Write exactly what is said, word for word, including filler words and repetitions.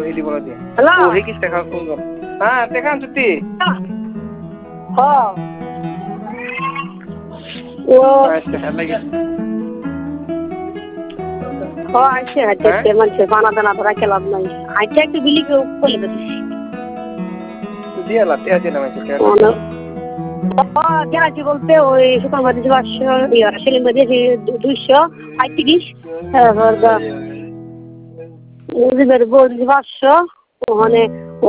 হিলি বলা দিয়ে হ্যালো ও হিকিস টাকা ফোন কর হ্যাঁ দেখান তুই হ্যাঁ ও আচ্ছা হ্যাঁ লাগে ও আইছে হাইতে মানুষে বানা দানা ধরা খেলাম নাই আইতে একটু বিলি করে দিছি দিয়ে লাতে আছে না মাইছে গ্যারাজি বলতে ওই সুপার মার্কেট পাঁচশো সেলিম মার্কেট দুইশো পঁয়ত্রিশ তারপর মুজিবের বই পাঁচশো ওখানে